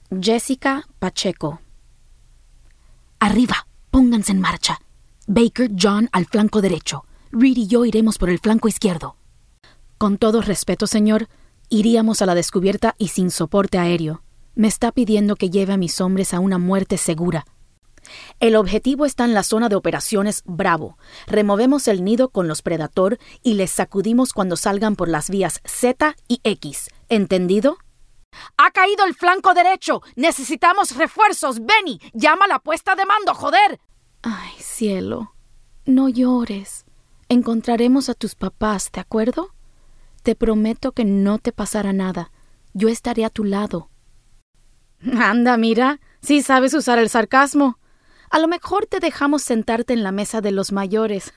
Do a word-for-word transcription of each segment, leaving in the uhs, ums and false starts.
Jessica Pacheco. Arriba, pónganse en marcha. Baker, John al flanco derecho. Reed y yo iremos por el flanco izquierdo. Con todo respeto, señor, iríamos a la descubierta y sin soporte aéreo. Me está pidiendo que lleve a mis hombres a una muerte segura. El objetivo está en la zona de operaciones Bravo. Removemos el nido con los Predator y les sacudimos cuando salgan por las vías Z y X. ¿Entendido? ¡Ha caído el flanco derecho! ¡Necesitamos refuerzos! ¡Benny! ¡Llama a la puesta de mando, joder! Ay, cielo, no llores. Encontraremos a tus papás, ¿de acuerdo? Te prometo que no te pasará nada. Yo estaré a tu lado. Anda, mira, sí sabes usar el sarcasmo. A lo mejor te dejamos sentarte en la mesa de los mayores.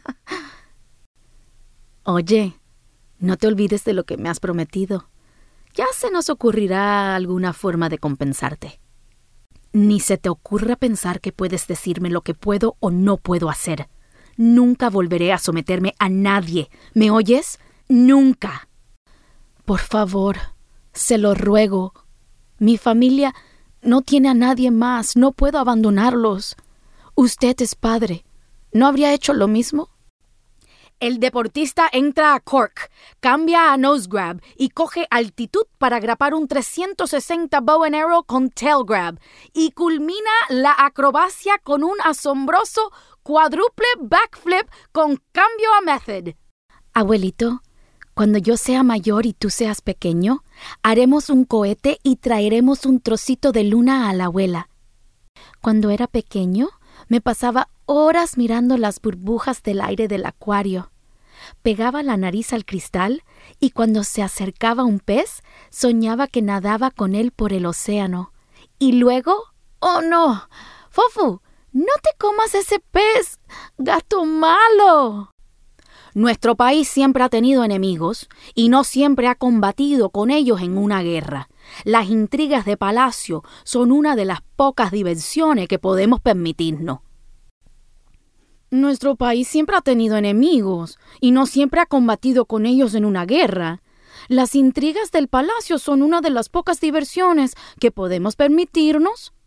Oye, no te olvides de lo que me has prometido. Ya se nos ocurrirá alguna forma de compensarte. Ni se te ocurra pensar que puedes decirme lo que puedo o no puedo hacer. Nunca volveré a someterme a nadie. ¿Me oyes? ¡Nunca! Por favor, se lo ruego. Mi familia no tiene a nadie más. No puedo abandonarlos. Usted es padre. ¿No habría hecho lo mismo? El deportista entra a Cork, cambia a nose grab y coge altitud para grapar un trescientos sesenta bow and arrow con tail grab y culmina la acrobacia con un asombroso cuádruple backflip con cambio a method. Abuelito, cuando yo sea mayor y tú seas pequeño, haremos un cohete y traeremos un trocito de luna a la abuela. Cuando era pequeño, me pasaba horas mirando las burbujas del aire del acuario. Pegaba la nariz al cristal y cuando se acercaba un pez, soñaba que nadaba con él por el océano. Y luego, ¡oh no! ¡Fofu! ¡No te comas ese pez! ¡Gato malo! Nuestro país siempre ha tenido enemigos y no siempre ha combatido con ellos en una guerra. Las intrigas de palacio son una de las pocas diversiones que podemos permitirnos. Nuestro país siempre ha tenido enemigos y no siempre ha combatido con ellos en una guerra. Las intrigas del palacio son una de las pocas diversiones que podemos permitirnos.